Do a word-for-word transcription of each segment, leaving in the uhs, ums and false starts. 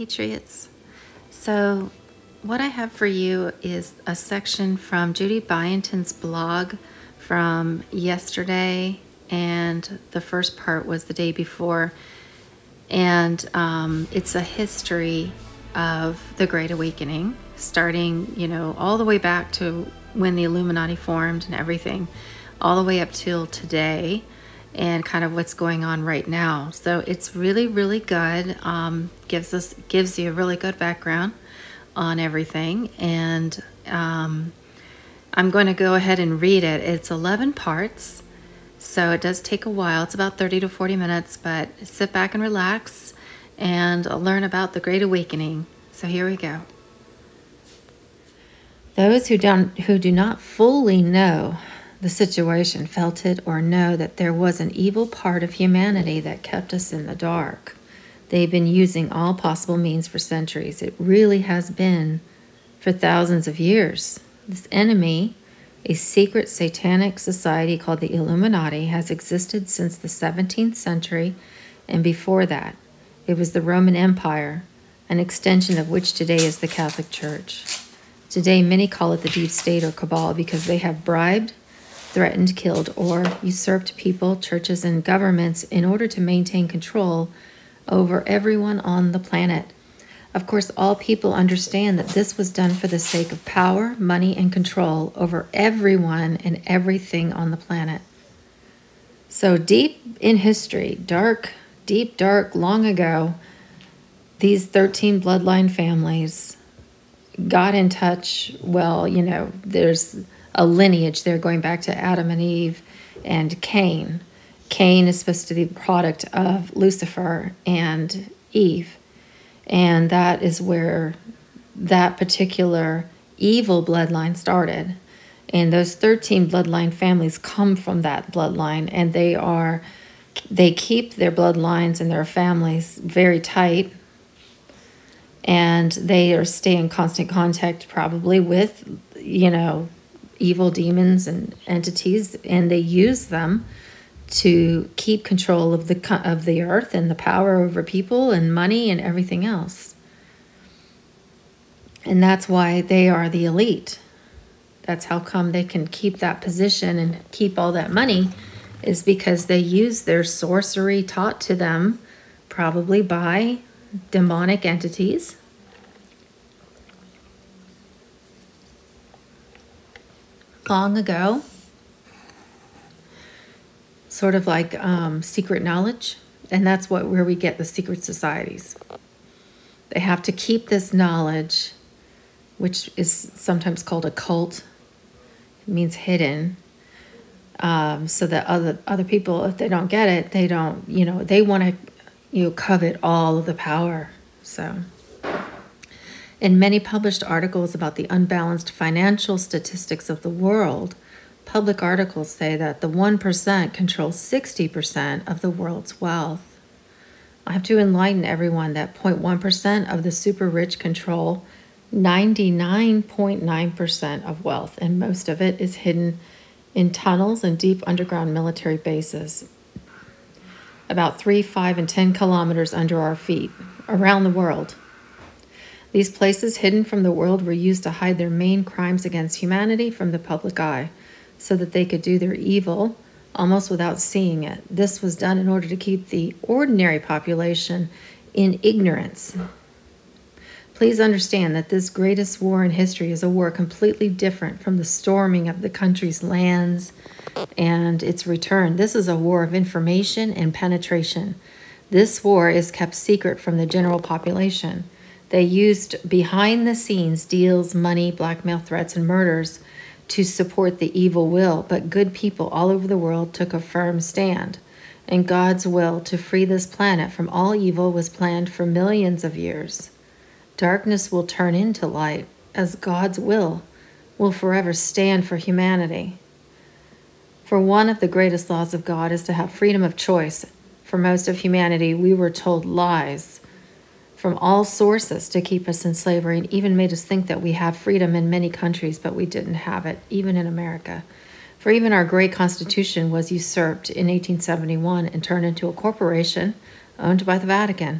Patriots. So, what I have for you is a section from Judy Byington's blog from yesterday, and the first part was the day before. And um, it's a history of the Great Awakening, starting, you know, all the way back to when the Illuminati formed and everything, all the way up till today, and kind of what's going on right now. So it's really, really good. Um, gives us gives you a really good background on everything, and um, I'm going to go ahead and read it. It's eleven parts, so it does take a while. It's about thirty to forty minutes, but sit back and relax and learn about the Great Awakening. So here we go. Those who don't who do not fully know the situation felt it or know that there was an evil part of humanity that kept us in the dark. They've been using all possible means for centuries. It really has been for thousands of years. This enemy, a secret satanic society called the Illuminati, has existed since the seventeenth century, and before that, it was the Roman Empire, an extension of which today is the Catholic Church. Today, many call it the deep state or cabal because they have bribed, threatened, killed, or usurped people, churches, and governments in order to maintain control over everyone on the planet. Of course, all people understand that this was done for the sake of power, money, and control over everyone and everything on the planet. So deep in history, dark, deep, dark, long ago, these thirteen bloodline families got in touch. Well, you know, there's a lineage there going back to Adam and Eve and Cain. Cain is supposed to be the product of Lucifer and Eve. And that is where that particular evil bloodline started. And those thirteen bloodline families come from that bloodline, and they are they keep their bloodlines and their families very tight. And they are stay in constant contact probably with, you know, evil demons and entities, and they use them to keep control of the of the earth and the power over people and money and everything else. And that's why they are the elite. That's how come they can keep that position and keep all that money, is because they use their sorcery taught to them probably by demonic entities. Long ago, sort of like um, secret knowledge, and that's what where we get the secret societies. They have to keep this knowledge, which is sometimes called a cult. It means hidden, um, so that other other people, if they don't get it, they don't, you know, they want to, you know, covet all of the power. So, in many published articles about the unbalanced financial statistics of the world, public articles say that the one percent controls sixty percent of the world's wealth. I have to enlighten everyone that zero point one percent of the super rich control ninety-nine point nine percent of wealth, and most of it is hidden in tunnels and deep underground military bases, about three, five, and ten kilometers under our feet, around the world. These places hidden from the world were used to hide their main crimes against humanity from the public eye, so that they could do their evil almost without seeing it. This was done in order to keep the ordinary population in ignorance. Please understand that this greatest war in history is a war completely different from the storming of the country's lands and its return. This is a war of information and penetration. This war is kept secret from the general population. They used behind-the-scenes deals, money, blackmail, threats, and murders to support the evil will, but good people all over the world took a firm stand. And God's will to free this planet from all evil was planned for millions of years. Darkness will turn into light, as God's will will forever stand for humanity. For one of the greatest laws of God is to have freedom of choice. For most of humanity, we were told lies from all sources to keep us in slavery, and even made us think that we have freedom in many countries, but we didn't have it, even in America. For even our great Constitution was usurped in eighteen seventy-one and turned into a corporation owned by the Vatican.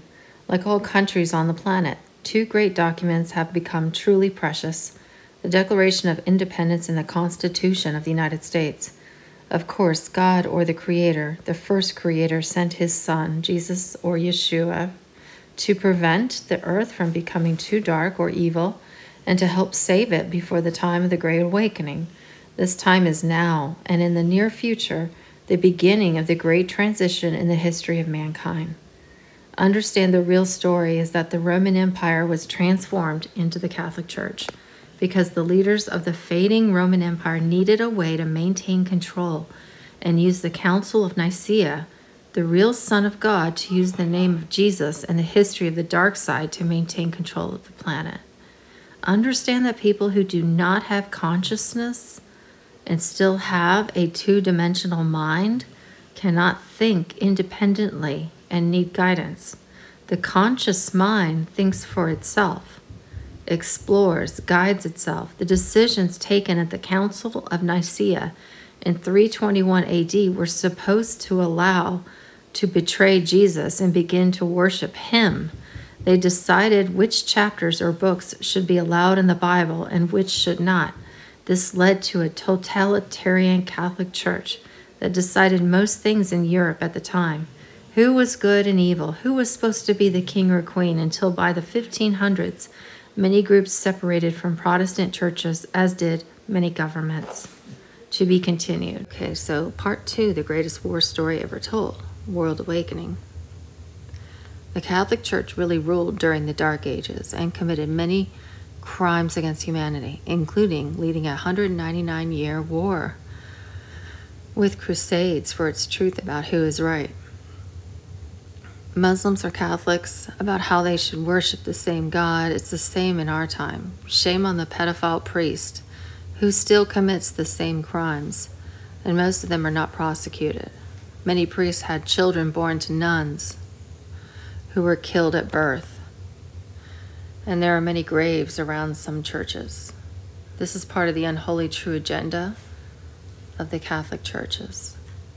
Like all countries on the planet, two great documents have become truly precious: the Declaration of Independence and the Constitution of the United States. Of course, God, or the Creator, the first Creator, sent His Son, Jesus or Yeshua, to prevent the earth from becoming too dark or evil and to help save it before the time of the Great Awakening. This time is now, and in the near future, the beginning of the great transition in the history of mankind. Understand the real story is that the Roman Empire was transformed into the Catholic Church because the leaders of the fading Roman Empire needed a way to maintain control and use the Council of Nicaea, the real Son of God, to use the name of Jesus and the history of the dark side to maintain control of the planet. Understand that people who do not have consciousness and still have a two-dimensional mind cannot think independently and need guidance. The conscious mind thinks for itself, explores, guides itself. The decisions taken at the Council of Nicaea in three twenty-one A D were supposed to allow to betray Jesus and begin to worship him. They decided which chapters or books should be allowed in the Bible and which should not. This led to a totalitarian Catholic Church that decided most things in Europe at the time. Who was good and evil? Who was supposed to be the king or queen? Until by the fifteen hundreds, many groups separated from Protestant churches, as did many governments. To be continued. Okay, so part two, the greatest war story ever told, World Awakening. The Catholic Church really ruled during the Dark Ages and committed many crimes against humanity, including leading a one hundred ninety-nine year war with crusades for its truth about who is right. Muslims or Catholics, about how they should worship the same God. It's the same in our time. Shame on the pedophile priest who still commits the same crimes, and most of them are not prosecuted. Many priests had children born to nuns who were killed at birth, and there are many graves around some churches. This is part of the unholy true agenda of the Catholic churches.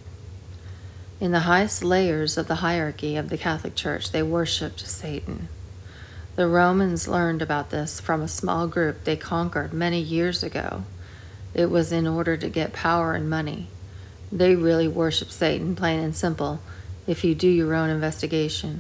In the highest layers of the hierarchy of the Catholic Church, they worshipped Satan. The Romans learned about this from a small group they conquered many years ago. It was in order to get power and money. They really worship Satan, plain and simple, if you do your own investigation.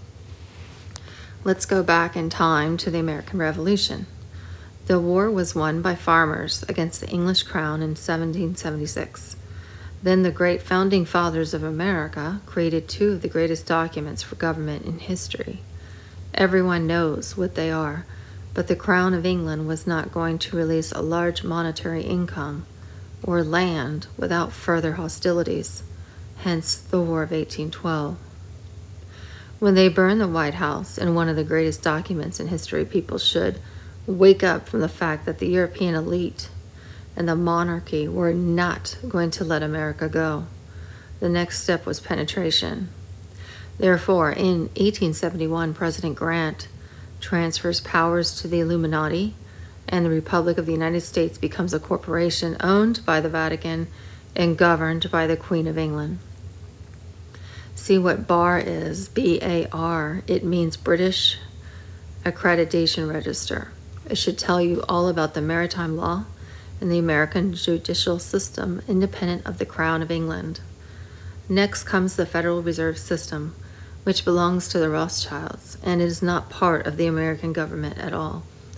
Let's go back in time to the American Revolution. The war was won by farmers against the English crown in seventeen seventy-six. Then the great founding fathers of America created two of the greatest documents for government in history. Everyone knows what they are, but the Crown of England was not going to release a large monetary income or land without further hostilities, hence the War of eighteen twelve. When they burned the White House in one of the greatest documents in history, people should wake up from the fact that the European elite and the monarchy were not going to let America go. The next step was penetration. Therefore, in eighteen seventy-one, President Grant transfers powers to the Illuminati, and the Republic of the United States becomes a corporation owned by the Vatican and governed by the Queen of England. See what B A R is, B A R. It means British Accreditation Register. It should tell you all about the maritime law and the American judicial system, independent of the Crown of England. Next comes the Federal Reserve System, which belongs to the Rothschilds, and it is not part of the American government at all.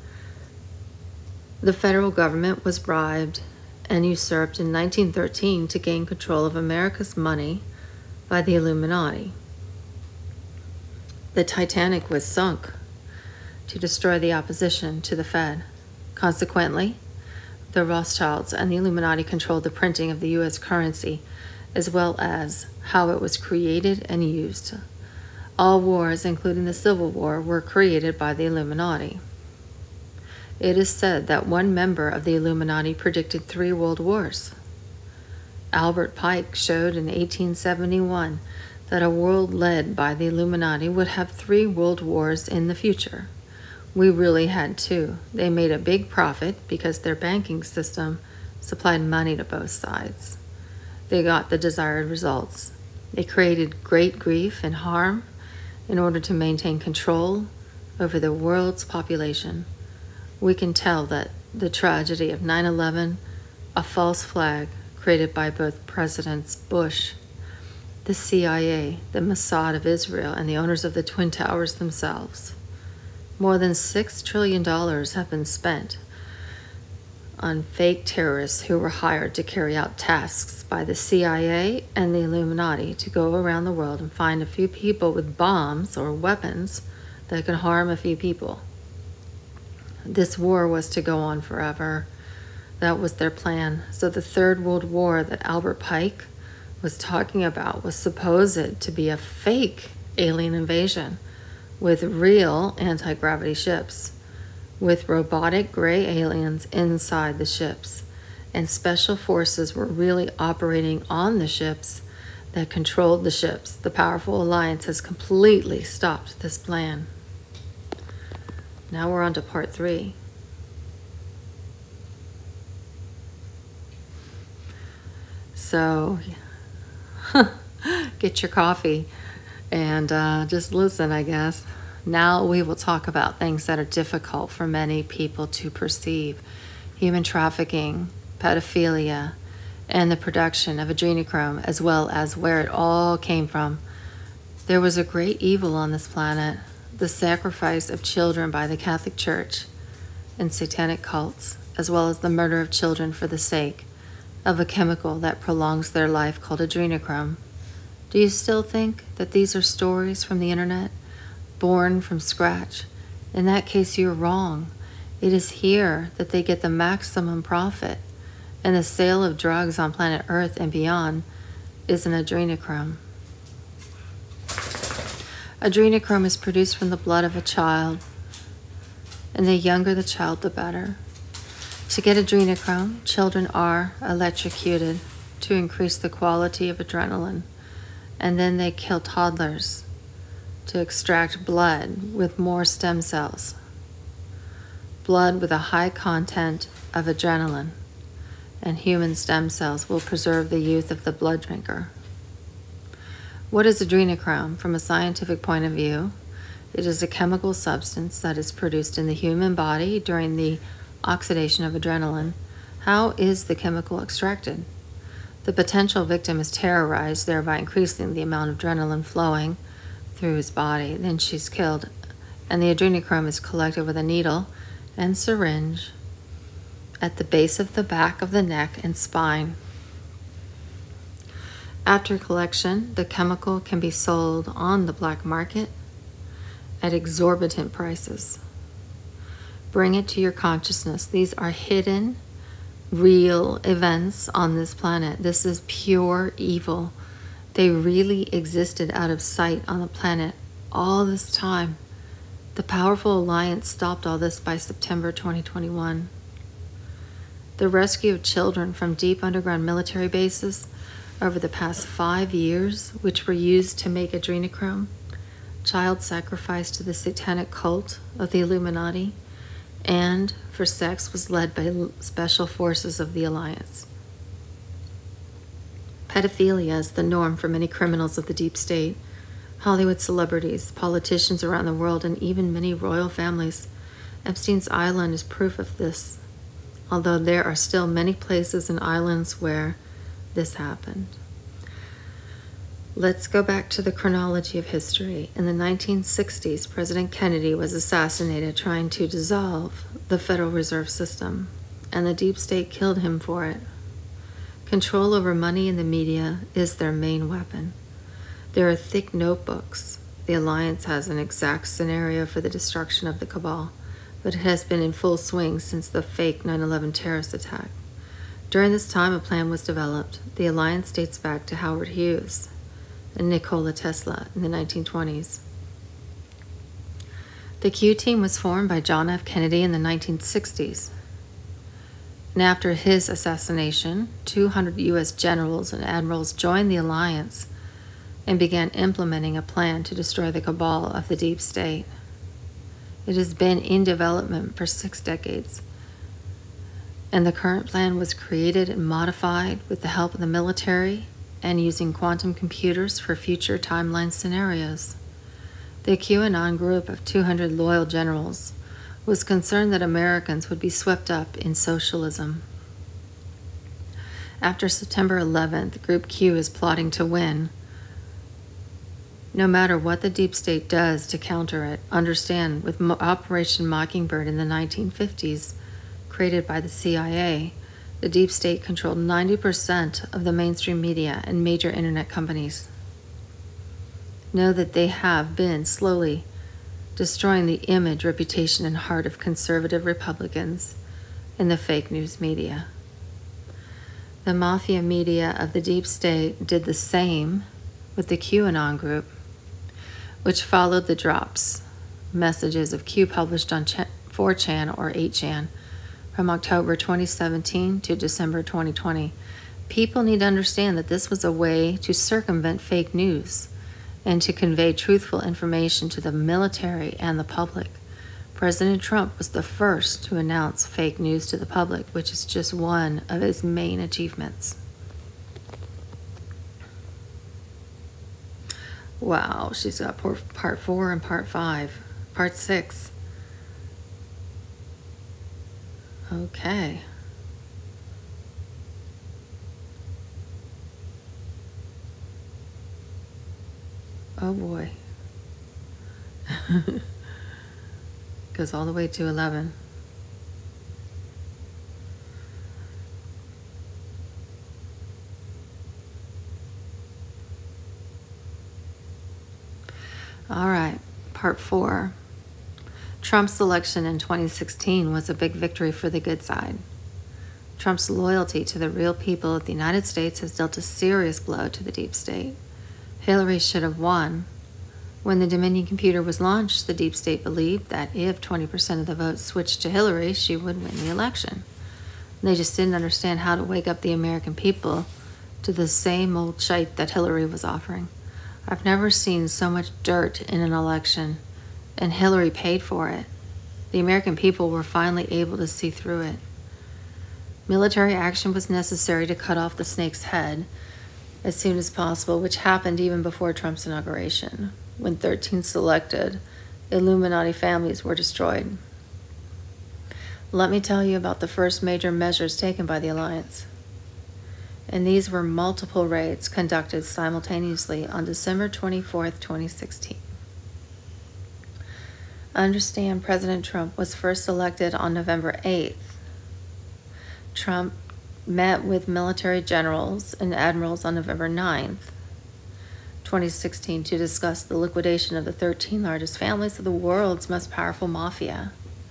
The federal government was bribed and usurped in nineteen thirteen to gain control of America's money by the Illuminati. The Titanic was sunk to destroy the opposition to the Fed. Consequently, the Rothschilds and the Illuminati controlled the printing of the U S currency, as well as how it was created and used. All wars, including the Civil War, were created by the Illuminati. It is said that one member of the Illuminati predicted three world wars. Albert Pike showed in eighteen seventy-one that a world led by the Illuminati would have three world wars in the future. We really had two. They made a big profit because their banking system supplied money to both sides. They got the desired results. They created great grief and harm in order to maintain control over the world's population. We can tell that the tragedy of nine eleven, a false flag created by both Presidents Bush, the C I A, the Mossad of Israel, and the owners of the Twin Towers themselves. More than six trillion dollars have been spent on fake terrorists who were hired to carry out tasks by the C I A and the Illuminati to go around the world and find a few people with bombs or weapons that can harm a few people. This war was to go on forever. That was their plan. So the Third World War that Albert Pike was talking about was supposed to be a fake alien invasion with real anti-gravity ships, with robotic gray aliens inside the ships, and special forces were really operating on the ships that controlled the ships. The powerful alliance has completely stopped this plan. Now we're on to part three. So, get your coffee and uh, just listen, I guess. Now we will talk about things that are difficult for many people to perceive. Human trafficking, pedophilia, and the production of adrenochrome, as well as where it all came from. There was a great evil on this planet, the sacrifice of children by the Catholic Church and satanic cults, as well as the murder of children for the sake of a chemical that prolongs their life called adrenochrome. Do you still think that these are stories from the internet, born from scratch? In that case, you're wrong. It is here that they get the maximum profit, and the sale of drugs on planet Earth and beyond is an adrenochrome. Adrenochrome is produced from the blood of a child, and the younger the child, the better. To get adrenochrome, children are electrocuted to increase the quality of adrenaline, and then they kill toddlers to extract blood with more stem cells. Blood with a high content of adrenaline and human stem cells will preserve the youth of the blood drinker. What is adrenochrome? From a scientific point of view, it is a chemical substance that is produced in the human body during the oxidation of adrenaline. How is the chemical extracted? The potential victim is terrorized, thereby increasing the amount of adrenaline flowing through his body. Then she's killed, and the adrenochrome is collected with a needle and syringe at the base of the back of the neck and spine. After collection, the chemical can be sold on the black market at exorbitant prices. Bring it to your consciousness. These are hidden, real events on this planet. This is pure evil. They really existed out of sight on the planet all this time. The powerful alliance stopped all this by September twenty twenty-one. The rescue of children from deep underground military bases over the past five years, which were used to make adrenochrome, child sacrifice to the satanic cult of the Illuminati, and for sex was led by special forces of the alliance. Pedophilia is the norm for many criminals of the deep state, Hollywood celebrities, politicians around the world, and even many royal families. Epstein's Island is proof of this, although there are still many places and islands where this happened. Let's go back to the chronology of history. In the nineteen sixties, President Kennedy was assassinated trying to dissolve the Federal Reserve System, and the deep state killed him for it. Control over money and the media is their main weapon. There are thick notebooks. The alliance has an exact scenario for the destruction of the cabal, but it has been in full swing since the fake nine eleven terrorist attack. During this time, a plan was developed. The alliance dates back to Howard Hughes and Nikola Tesla in the nineteen twenties. The Q team was formed by John F. Kennedy in the nineteen sixties. And after his assassination, two hundred U S generals and admirals joined the alliance and began implementing a plan to destroy the cabal of the deep state. It has been in development for six decades, and the current plan was created and modified with the help of the military and using quantum computers for future timeline scenarios. The QAnon group of two hundred loyal generals was concerned that Americans would be swept up in socialism. After September eleventh, Group Q is plotting to win. No matter what the deep state does to counter it, understand with Operation Mockingbird in the nineteen fifties, created by the C I A, the deep state controlled ninety percent of the mainstream media and major internet companies. Know that they have been slowly destroying the image, reputation, and heart of conservative Republicans in the fake news media. The mafia media of the deep state did the same with the QAnon group, which followed the drops, messages of Q published on four chan or eight chan from October twenty seventeen to December twenty twenty. People need to understand that this was a way to circumvent fake news and to convey truthful information to the military and the public. President Trump was the first to announce fake news to the public, which is just one of his main achievements. Wow, she's got part four and part five. Part six. Okay. Oh boy. Goes all the way to eleven. All right, part four. Trump's election in twenty sixteen was a big victory for the good side. Trump's loyalty to the real people of the United States has dealt a serious blow to the deep state. Hillary should have won. When the Dominion computer was launched, the deep state believed that if twenty percent of the votes switched to Hillary, she would win the election. They just didn't understand how to wake up the American people to the same old shite that Hillary was offering. I've never seen so much dirt in an election, and Hillary paid for it. The American people were finally able to see through it. Military action was necessary to cut off the snake's head as soon as possible, which happened even before Trump's inauguration, when thirteen selected Illuminati families were destroyed. Let me tell you about the first major measures taken by the alliance. And these were multiple raids conducted simultaneously on December twenty-fourth, twenty sixteen. Understand, President Trump was first elected on November eighth. Trump met with military generals and admirals on November ninth, twenty sixteen, to discuss the liquidation of the thirteen largest families of the world's most powerful mafia,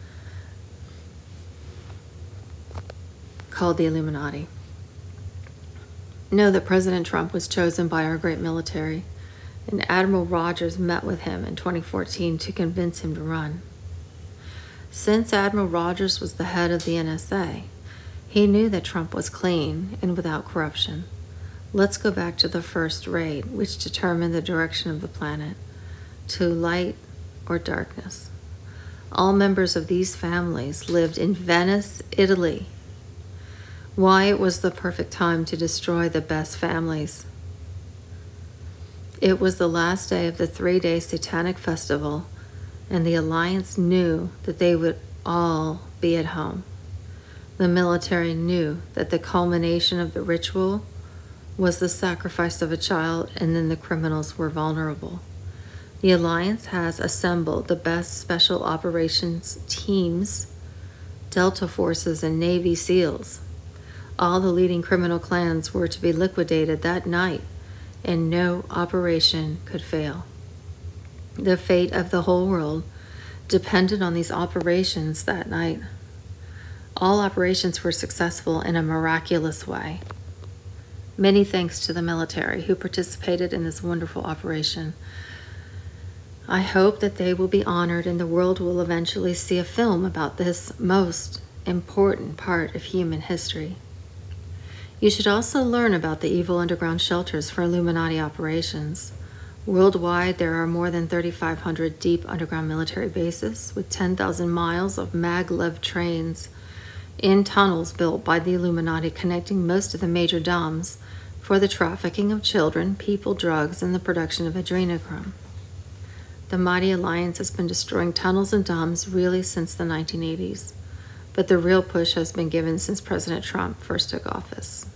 called the Illuminati. Know that President Trump was chosen by our great military, and Admiral Rogers met with him in twenty fourteen to convince him to run. Since Admiral Rogers was the head of the N S A, he knew that Trump was clean and without corruption. Let's go back to the first raid, which determined the direction of the planet, to light or darkness. All members of these families lived in Venice, Italy. Why it was the perfect time to destroy the best families. It was the last day of the three-day Satanic Festival, and the Alliance knew that they would all be at home. The military knew that the culmination of the ritual was the sacrifice of a child, and then the criminals were vulnerable. The Alliance has assembled the best special operations teams, Delta Forces, and Navy SEALs. All the leading criminal clans were to be liquidated that night, and no operation could fail. The fate of the whole world depended on these operations that night. All operations were successful in a miraculous way. Many thanks to the military who participated in this wonderful operation. I hope that they will be honored and the world will eventually see a film about this most important part of human history. You should also learn about the evil underground shelters for Illuminati operations. Worldwide, there are more than thirty-five hundred deep underground military bases with ten thousand miles of maglev trains in tunnels built by the Illuminati, connecting most of the major domes for the trafficking of children, people, drugs, and the production of adrenochrome. The mighty alliance has been destroying tunnels and dams really since the nineteen eighties, but the real push has been given since President Trump first took office.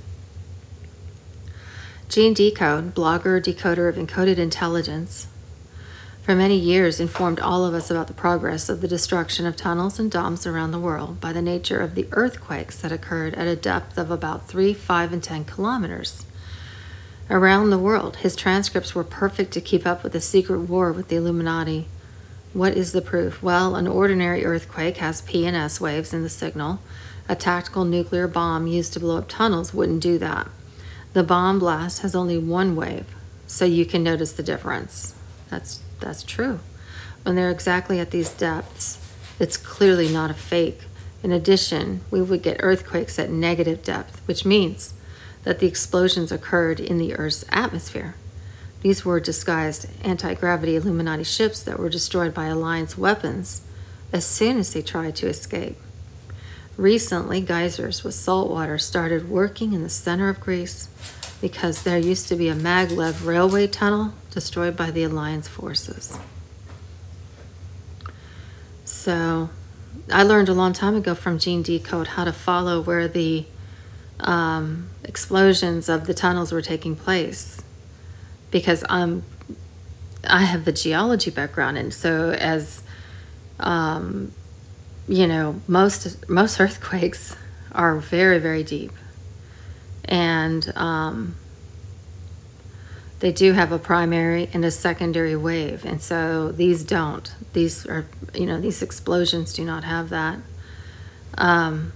Gene Decode, blogger, decoder of encoded intelligence, for many years informed all of us about the progress of the destruction of tunnels and dams around the world by the nature of the earthquakes that occurred at a depth of about three, five, and ten kilometers. Around the world, his transcripts were perfect to keep up with the secret war with the Illuminati. What is the proof? Well, an ordinary earthquake has P and S waves in the signal. A tactical nuclear bomb used to blow up tunnels wouldn't do that. The bomb blast has only one wave, so you can notice the difference. That's that's true. When they're exactly at these depths, it's clearly not a fake. In addition, we would get earthquakes at negative depth, which means that the explosions occurred in the Earth's atmosphere. These were disguised anti-gravity Illuminati ships that were destroyed by Alliance weapons as soon as they tried to escape. Recently, geysers with salt water started working in the center of Greece because there used to be a maglev railway tunnel destroyed by the Alliance forces. So I learned a long time ago from Gene Decode how to follow where the um, explosions of the tunnels were taking place, because um, I have the geology background, and so as um, you know, most most earthquakes are very, very deep, and um, they do have a primary and a secondary wave, and so these don't. These are, you know, these explosions do not have that. Um,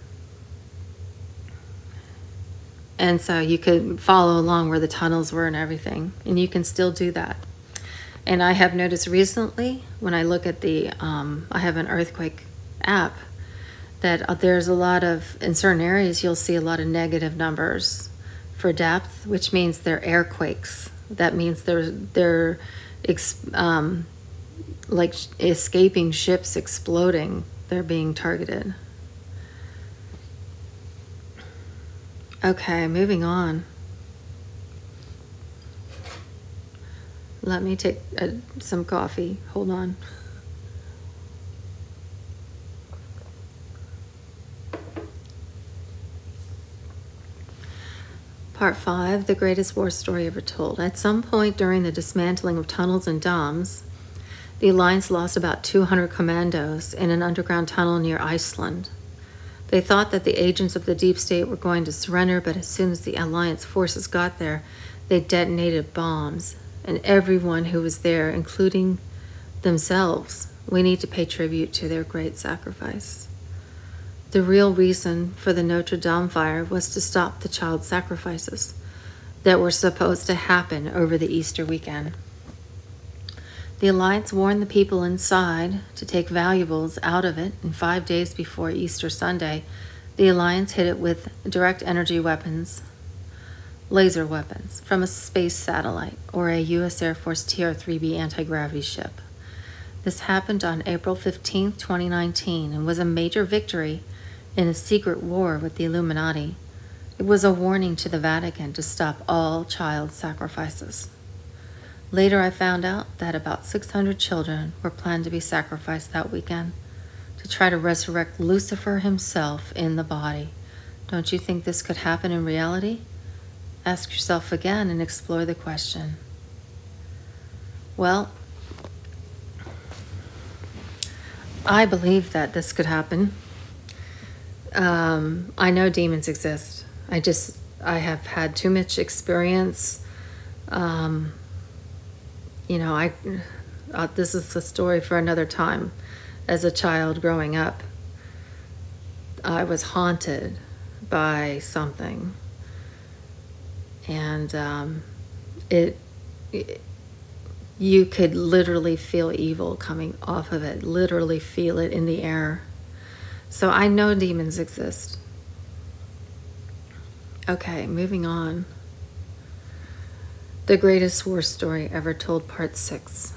and so you could follow along where the tunnels were and everything, and you can still do that. And I have noticed recently, when I look at the, um, I have an earthquake app, that there's a lot of, in certain areas, you'll see a lot of negative numbers for depth, which means they're airquakes. That means they're, they're um, like escaping ships exploding. They're being targeted. Okay, moving on. Let me take uh, some coffee. Hold on. Part five, the greatest war story ever told. At some point during the dismantling of tunnels and dams, the Alliance lost about two hundred commandos in an underground tunnel near Iceland. They thought that the agents of the deep state were going to surrender, but as soon as the Alliance forces got there, they detonated bombs, and everyone who was there, including themselves, we need to pay tribute to their great sacrifice. The real reason for the Notre Dame fire was to stop the child sacrifices that were supposed to happen over the Easter weekend. The Alliance warned the people inside to take valuables out of it, and five days before Easter Sunday, the Alliance hit it with direct energy weapons, laser weapons, from a space satellite or a U S Air Force T R three B anti-gravity ship. This happened on April fifteenth, twenty nineteen, and was a major victory in a secret war with the Illuminati. It was a warning to the Vatican to stop all child sacrifices. Later, I found out that about six hundred children were planned to be sacrificed that weekend to try to resurrect Lucifer himself in the body. Don't you think this could happen in reality? Ask yourself again and explore the question. Well, I believe that this could happen. Um, I know demons exist. I just, I have had too much experience. Um, you know, I, uh, this is a story for another time. As a child growing up, I was haunted by something. And um, it, it, you could literally feel evil coming off of it, literally feel it in the air. So I know demons exist. Okay, moving on. The greatest war story ever told, part six.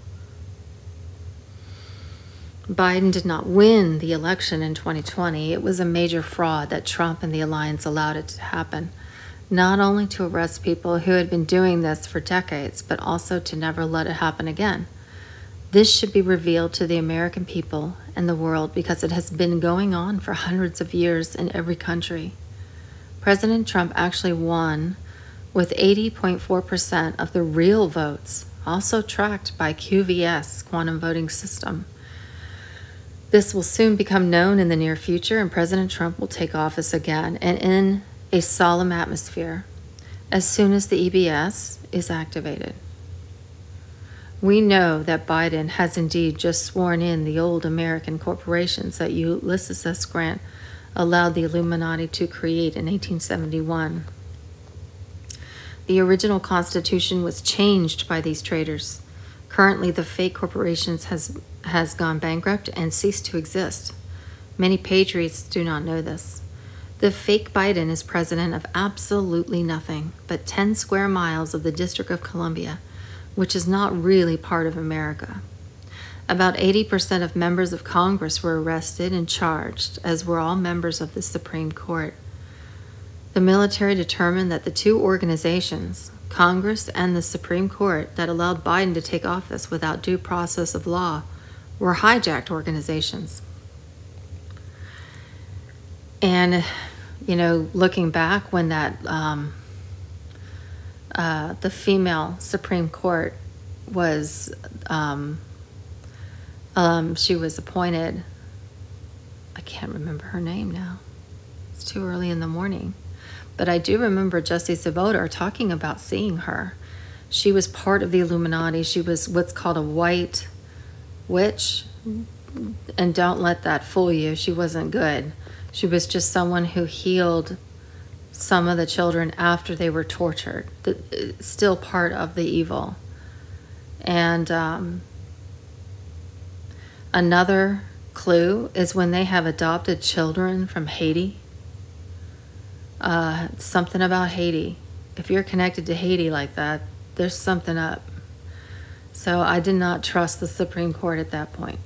Biden did not win the election in twenty twenty. It was a major fraud that Trump and the Alliance allowed it to happen, not only to arrest people who had been doing this for decades, but also to never let it happen again. This should be revealed to the American people and the world because it has been going on for hundreds of years in every country. President Trump actually won with eighty point four percent of the real votes, also tracked by Q V S, quantum voting system. This will soon become known in the near future, and President Trump will take office again and in a solemn atmosphere as soon as the E B S is activated. We know that Biden has indeed just sworn in the old American corporations that Ulysses S. Grant allowed the Illuminati to create in eighteen seventy-one. The original Constitution was changed by these traitors. Currently, the fake corporations has, has gone bankrupt and ceased to exist. Many patriots do not know this. The fake Biden is president of absolutely nothing but ten square miles of the District of Columbia, which is not really part of America. About eighty percent of members of Congress were arrested and charged, as were all members of the Supreme Court. The military determined that the two organizations, Congress and the Supreme Court, that allowed Biden to take office without due process of law were hijacked organizations. And, you know, looking back when that um, uh, the female Supreme Court was, um, um, she was appointed, I can't remember her name now. It's too early in the morning. But I do remember Jesse Savoder talking about seeing her. She was part of the Illuminati. She was what's called a white witch. And don't let that fool you. She wasn't good. She was just someone who healed some of the children after they were tortured. The, still part of the evil. And um, another clue is when they have adopted children from Haiti. Uh, something about Haiti. If you're connected to Haiti like that, there's something up. So I did not trust the Supreme Court at that point.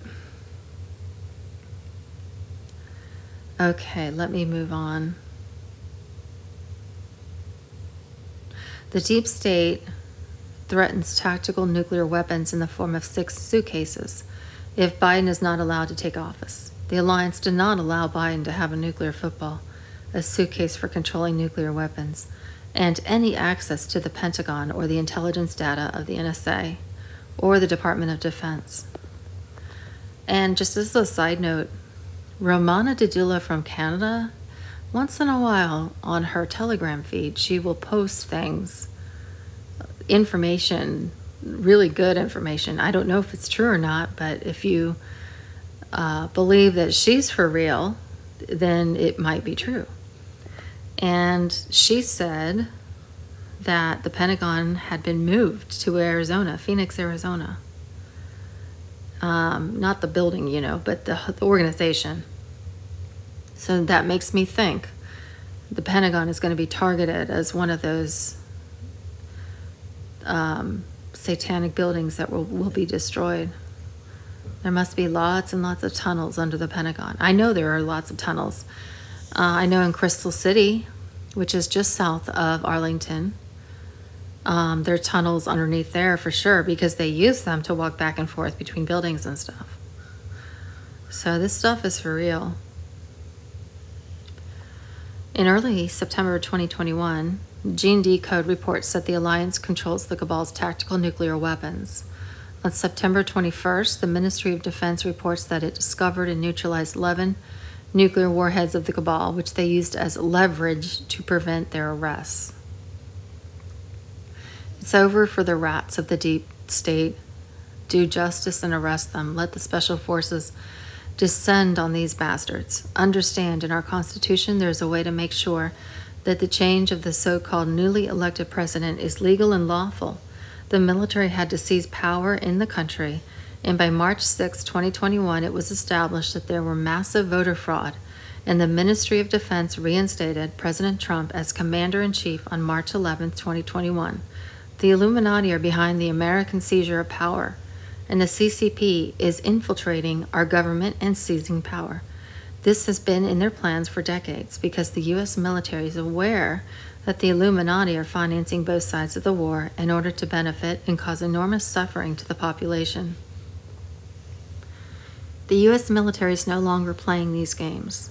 Okay, let me move on. The deep state threatens tactical nuclear weapons in the form of six suitcases if Biden is not allowed to take office. The alliance did not allow Biden to have a nuclear football, a suitcase for controlling nuclear weapons, and any access to the Pentagon or the intelligence data of the N S A or the Department of Defense. And just as a side note, Romana Didulla from Canada, once in a while on her Telegram feed, she will post things, information, really good information. I don't know if it's true or not, but if you uh, believe that she's for real, then it might be true. And she said that the Pentagon had been moved to Arizona, Phoenix, Arizona. Um, not the building, you know, but the, the organization. So that makes me think the Pentagon is going to be targeted as one of those um, satanic buildings that will, will be destroyed. There must be lots and lots of tunnels under the Pentagon. I know there are lots of tunnels. Uh, I know in Crystal City, which is just south of Arlington, um, there are tunnels underneath there for sure because they use them to walk back and forth between buildings and stuff. So this stuff is for real. In early September twenty twenty-one, Gene Decode reports that the alliance controls the cabal's tactical nuclear weapons. On September twenty-first, the Ministry of Defense reports that it discovered and neutralized eleven nuclear warheads of the cabal, which they used as leverage to prevent their arrests. It's over for the rats of the deep state. Do justice and arrest them. Let the special forces descend on these bastards. Understand, in our Constitution, there's a way to make sure that the change of the so-called newly elected president is legal and lawful. The military had to seize power in the country, and by March sixth, twenty twenty-one, it was established that there were massive voter fraud, and the Ministry of Defense reinstated President Trump as Commander-in-Chief on March eleventh, twenty twenty-one. The Illuminati are behind the American seizure of power, and the C C P is infiltrating our government and seizing power. This has been in their plans for decades because the U S military is aware that the Illuminati are financing both sides of the war in order to benefit and cause enormous suffering to the population. The U S military is no longer playing these games.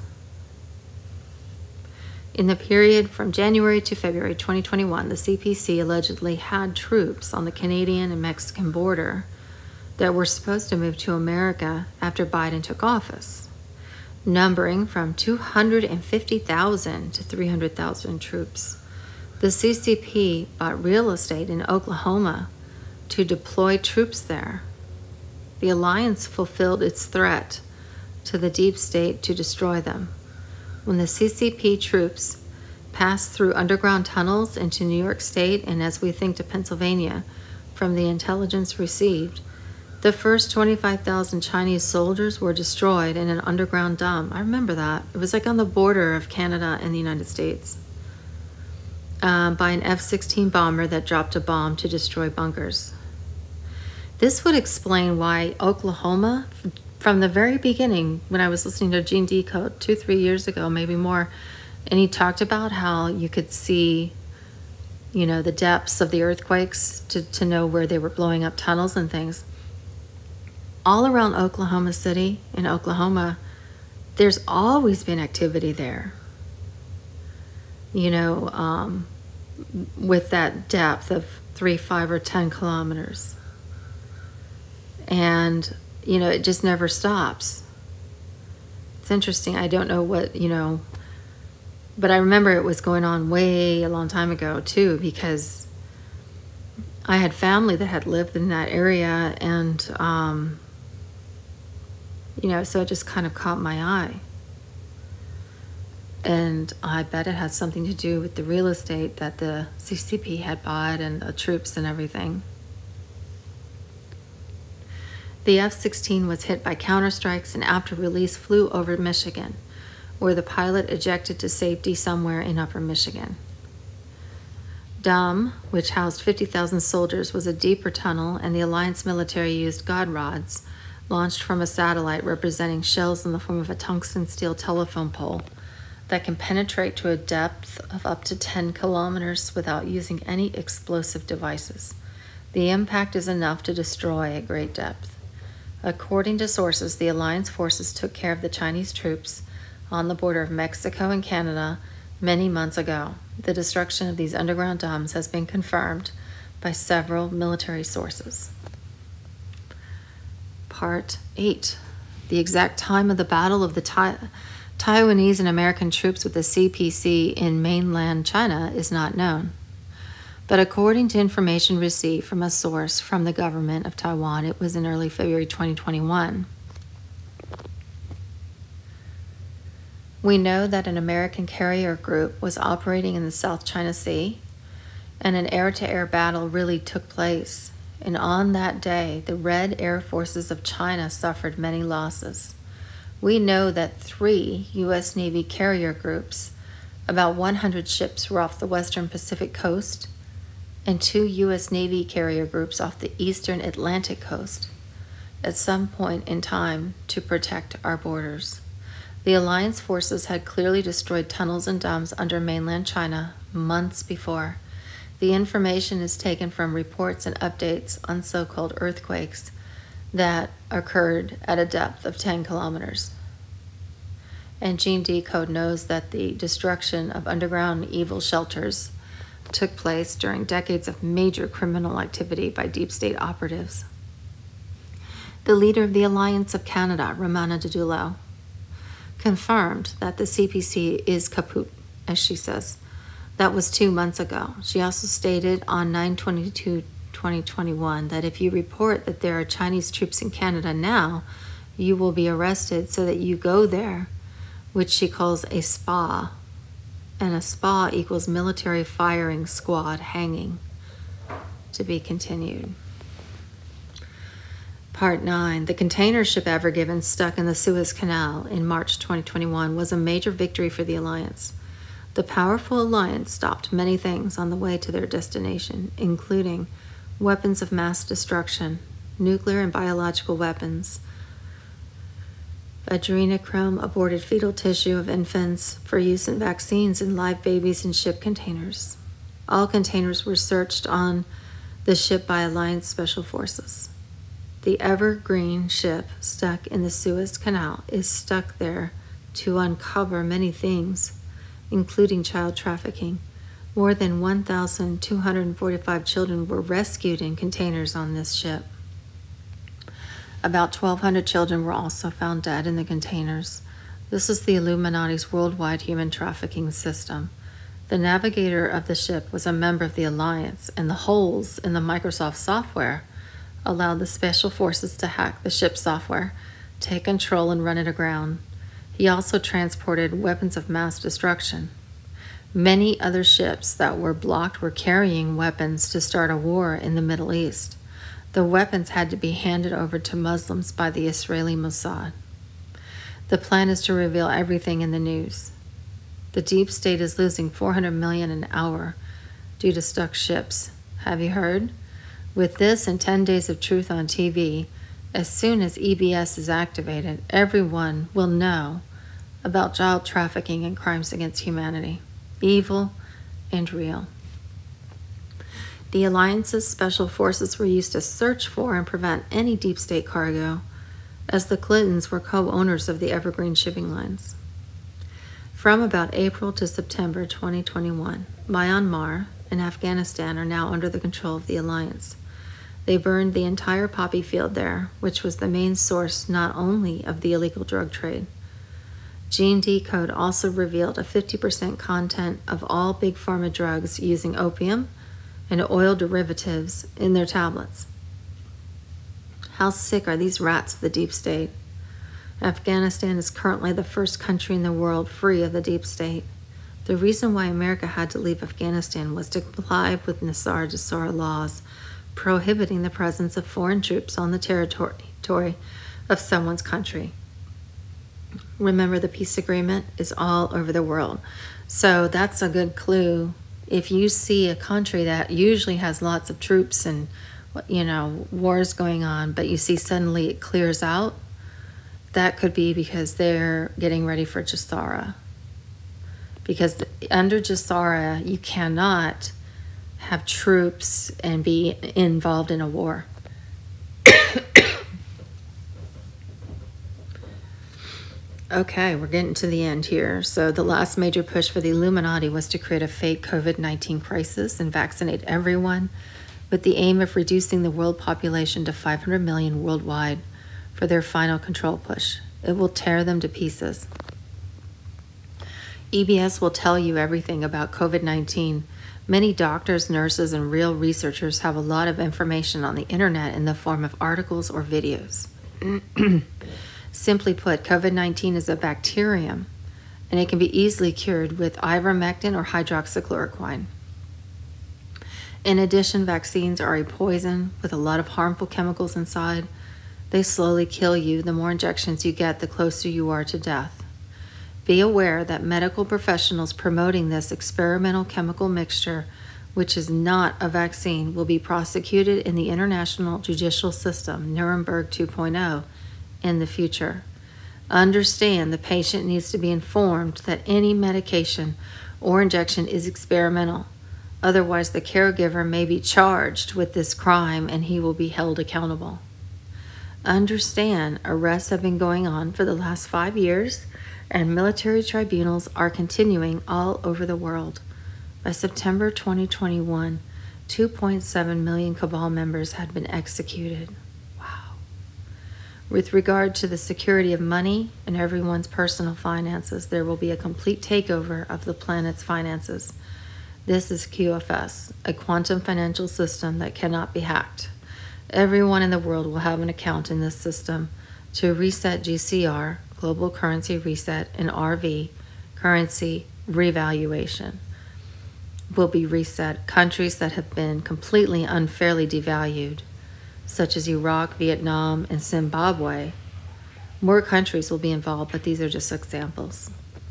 In the period from January to February twenty twenty-one, the C P C allegedly had troops on the Canadian and Mexican border that were supposed to move to America after Biden took office, numbering from two hundred fifty thousand to three hundred thousand troops. The C C P bought real estate in Oklahoma to deploy troops there. The alliance fulfilled its threat to the deep state to destroy them. When the C C P troops passed through underground tunnels into New York State and, as we think, to Pennsylvania, from the intelligence received, the first twenty-five thousand Chinese soldiers were destroyed in an underground dump. I remember that. It was like on the border of Canada and the United States, uh, by an F sixteen bomber that dropped a bomb to destroy bunkers. This would explain why Oklahoma, from the very beginning, when I was listening to Gene Decode two, three years ago, maybe more, and he talked about how you could see, you know, the depths of the earthquakes to, to know where they were blowing up tunnels and things. All around Oklahoma City, in Oklahoma, there's always been activity there. You know, um, with that depth of three, five, or ten kilometers. And, you know, it just never stops. It's interesting. I don't know what, you know, but I remember it was going on way a long time ago, too, because I had family that had lived in that area, and, um, you know, so it just kind of caught my eye. And I bet it had something to do with the real estate that the C C P had bought and the troops and everything. The F sixteen was hit by counterstrikes and after release flew over Michigan, where the pilot ejected to safety somewhere in upper Michigan. Dam, which housed fifty thousand soldiers, was a deeper tunnel, and the Alliance military used God rods launched from a satellite representing shells in the form of a tungsten steel telephone pole that can penetrate to a depth of up to ten kilometers without using any explosive devices. The impact is enough to destroy at great depth. According to sources, the Alliance forces took care of the Chinese troops on the border of Mexico and Canada many months ago. The destruction of these underground dams has been confirmed by several military sources. Part eight. The exact time of the battle of the Tai- Taiwanese and American troops with the C P C in mainland China is not known. But according to information received from a source from the government of Taiwan, it was in early February twenty twenty-one. We know that an American carrier group was operating in the South China Sea, and an air-to-air battle really took place. And on that day, the Red Air Forces of China suffered many losses. We know that three U S Navy carrier groups, about one hundred ships, were off the western Pacific coast, and two U S Navy carrier groups off the eastern Atlantic coast at some point in time to protect our borders. The Alliance forces had clearly destroyed tunnels and dams under mainland China months before. The information is taken from reports and updates on so-called earthquakes that occurred at a depth of ten kilometers. And Gene Decode knows that the destruction of underground evil shelters took place during decades of major criminal activity by deep state operatives. The leader of the Alliance of Canada, Romana Didulo, confirmed that the C P C is kaput, as she says. That was two months ago. She also stated on nine twenty-two twenty twenty-one that if you report that there are Chinese troops in Canada now, you will be arrested so that you go there, which she calls a S P A. And a S P A equals military firing squad hanging. To be continued. Part nine. The container ship Ever Given stuck in the Suez Canal in March twenty twenty-one was a major victory for the Alliance. The powerful Alliance stopped many things on the way to their destination, including weapons of mass destruction, nuclear and biological weapons, adrenochrome aborted fetal tissue of infants for use in vaccines, and live babies in ship containers. All containers were searched on the ship by Alliance Special Forces. The Evergreen ship stuck in the Suez Canal is stuck there to uncover many things, including child trafficking. More than one thousand two hundred forty-five children were rescued in containers on this ship. About twelve hundred children were also found dead in the containers. This is the Illuminati's worldwide human trafficking system. The navigator of the ship was a member of the Alliance, and the holes in the Microsoft software allowed the special forces to hack the ship's software, take control, and run it aground. He also transported weapons of mass destruction. Many other ships that were blocked were carrying weapons to start a war in the Middle East. The weapons had to be handed over to Muslims by the Israeli Mossad. The plan is to reveal everything in the news. The deep state is losing four hundred million dollars an hour due to stuck ships. Have you heard? With this and ten days of truth on T V, as soon as E B S is activated, everyone will know about child trafficking and crimes against humanity, evil and real. The Alliance's special forces were used to search for and prevent any deep state cargo, as the Clintons were co-owners of the Evergreen shipping lines. From about April to September twenty twenty-one, Myanmar and Afghanistan are now under the control of the Alliance. They burned the entire poppy field there, which was the main source not only of the illegal drug trade. Gene Decode also revealed a fifty percent content of all big pharma drugs using opium and oil derivatives in their tablets. How sick are these rats of the deep state? Afghanistan is currently the first country in the world free of the deep state. The reason why America had to leave Afghanistan was to comply with Nasar Jasara laws prohibiting the presence of foreign troops on the territory of someone's country. Remember, the peace agreement is all over the world. So that's a good clue. If you see a country that usually has lots of troops and, you know, wars going on, but you see suddenly it clears out, that could be because they're getting ready for Jasara. Because under Jasara, you cannot have troops and be involved in a war. Okay, we're getting to the end here. So the last major push for the Illuminati was to create a fake COVID nineteen crisis and vaccinate everyone with the aim of reducing the world population to five hundred million worldwide for their final control push. It will tear them to pieces. E B S will tell you everything about COVID nineteen. Many doctors, nurses, and real researchers have a lot of information on the internet in the form of articles or videos. Simply put, COVID nineteen is a bacterium, and it can be easily cured with ivermectin or hydroxychloroquine. In addition, vaccines are a poison with a lot of harmful chemicals inside. They slowly kill you. The more injections you get, the closer you are to death. Be aware that medical professionals promoting this experimental chemical mixture, which is not a vaccine, will be prosecuted in the international judicial system, Nuremberg two point oh, in the future. Understand the patient needs to be informed that any medication or injection is experimental. Otherwise, the caregiver may be charged with this crime and he will be held accountable. Understand, arrests have been going on for the last five years, and military tribunals are continuing all over the world. By September twenty twenty-one, two point seven million cabal members had been executed. Wow. With regard to the security of money and everyone's personal finances, there will be a complete takeover of the planet's finances. This is Q F S, a quantum financial system that cannot be hacked. Everyone in the world will have an account in this system to reset G C R, Global Currency Reset, and R V, Currency Revaluation, will be reset. Countries that have been completely unfairly devalued, such as Iraq, Vietnam, and Zimbabwe. More countries will be involved, but these are just examples.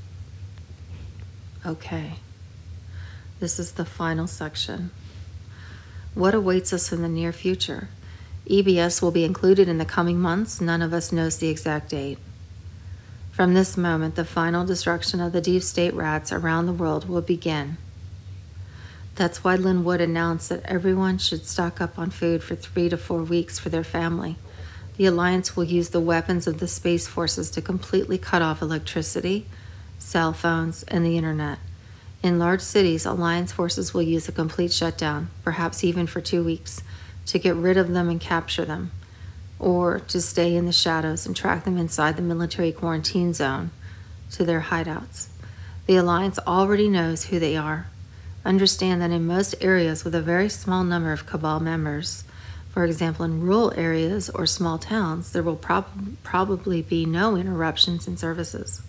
Okay. This is the final section. What awaits us in the near future? E B S will be included in the coming months. None of us knows the exact date. From this moment, the final destruction of the deep state rats around the world will begin. That's why Lynn Wood announced that everyone should stock up on food for three to four weeks for their family. The Alliance will use the weapons of the Space Forces to completely cut off electricity, cell phones, and the internet. In large cities, Alliance forces will use a complete shutdown, perhaps even for two weeks, to get rid of them and capture them, or to stay in the shadows and track them inside the military quarantine zone to their hideouts. The Alliance already knows who they are. Understand that in most areas with a very small number of Cabal members, for example, in rural areas or small towns, there will prob- probably be no interruptions in services.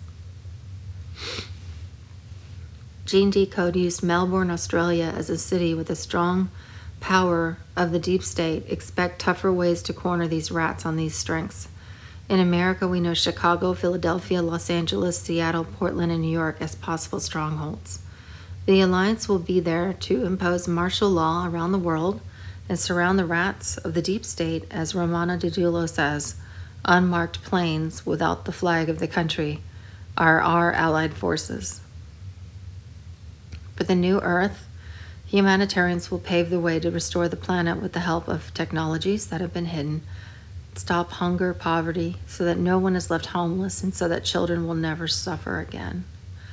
Gene Decode used Melbourne, Australia as a city with a strong power of the deep state. Expect tougher ways to corner these rats on these strengths. In America, we know Chicago, Philadelphia, Los Angeles, Seattle, Portland, and New York as possible strongholds. The Alliance will be there to impose martial law around the world and surround the rats of the deep state, as Romana Didulo says. Unmarked planes without the flag of the country are our allied forces. For the new Earth, humanitarians will pave the way to restore the planet with the help of technologies that have been hidden, stop hunger, poverty, so that no one is left homeless and so that children will never suffer again.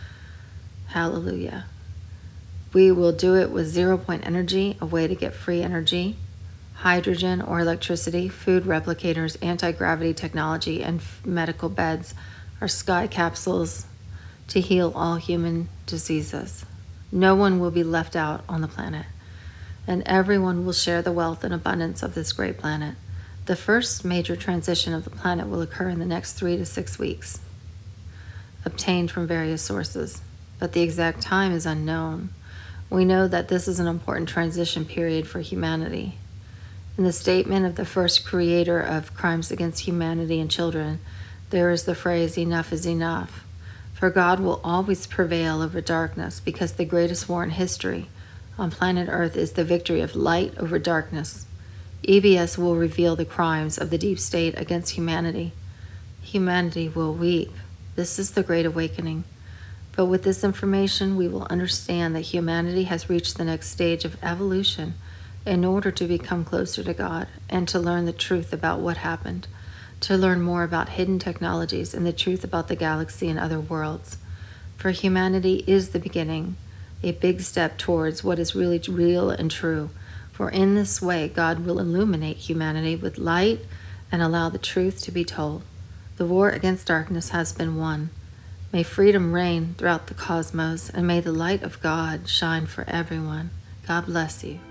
Hallelujah. We will do it with zero-point energy, a way to get free energy, hydrogen or electricity, food replicators, anti-gravity technology, and f- medical beds are sky capsules to heal all human diseases. No one will be left out on the planet, and everyone will share the wealth and abundance of this great planet. The first major transition of the planet will occur in the next three to six weeks, obtained from various sources, but the exact time is unknown. We know that this is an important transition period for humanity. In the statement of the first creator of Crimes Against Humanity and Children, there is the phrase, "Enough is enough." For God will always prevail over darkness, because the greatest war in history on planet Earth is the victory of light over darkness. E B S will reveal the crimes of the deep state against humanity. Humanity will weep. This is the Great Awakening. But with this information, we will understand that humanity has reached the next stage of evolution in order to become closer to God and to learn the truth about what happened, to learn more about hidden technologies and the truth about the galaxy and other worlds. For humanity is the beginning, a big step towards what is really real and true. For in this way, God will illuminate humanity with light and allow the truth to be told. The war against darkness has been won. May freedom reign throughout the cosmos, and may the light of God shine for everyone. God bless you.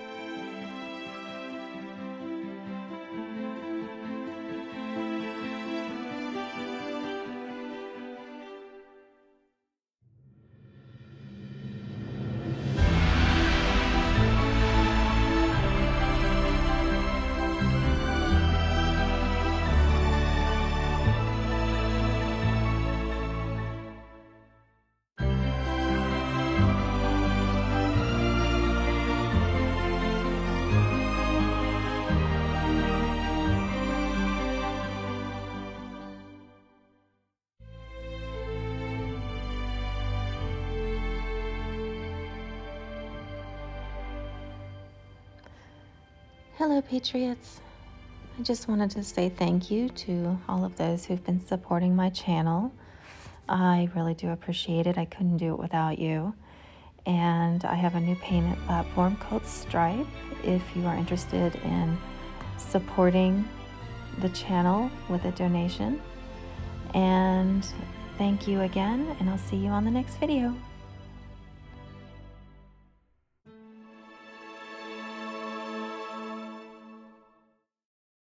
Hello, Patriots. I just wanted to say thank you to all of those who've been supporting my channel. I really do appreciate it. I couldn't do it without you. And I have a new payment platform called Stripe if you are interested in supporting the channel with a donation. And thank you again, and I'll see you on the next video.